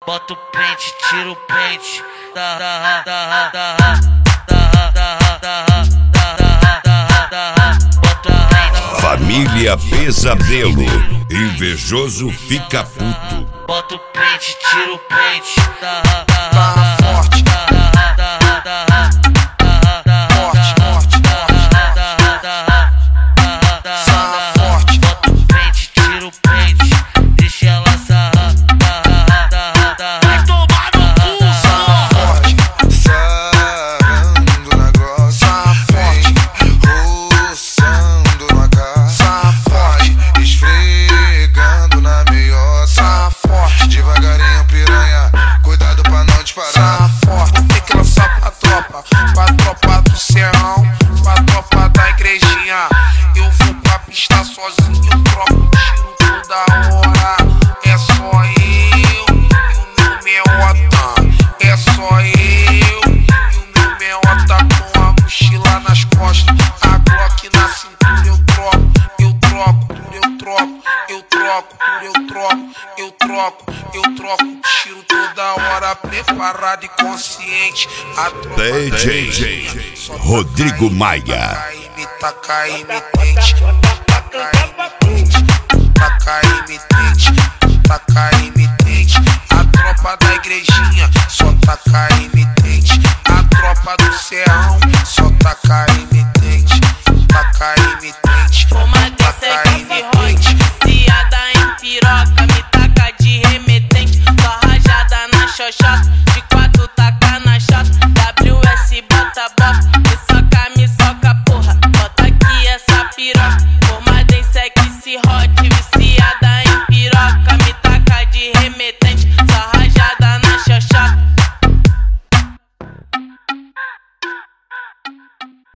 bota o pente, tira o pente. Família Pesadelo, invejoso fica puto. Bota o pente, tira o pente. Forte. Bota o pente, tira o pente. Deixa ela sarrar. Vai tomar no cu, forte. Sarando na grossa, forte. Roçando na casa, forte. Esfregando na meiota, forte. Devagarinho, piranha, cuidado pra não disparar. Forte, tem que lançar pra tropa do serrão, pra tropa da igrejinha. Eu vou pra pista sozinho, troco tiro toda hora. É só eu e o meu meiota. É só eu e o meu meiota com a mochila nas costas, a Glock na cintura. Eu troco, eu troco, eu troco, eu troco, eu troco, eu troco, eu troco tiro toda hora, preparado e consciente. A tropa DJ Rodrigo Maia. Taca imitente, taca imitente, taca imitente, taca imitente. A tropa da igrejinha só taca imitente. A tropa do serrão só taca imitente.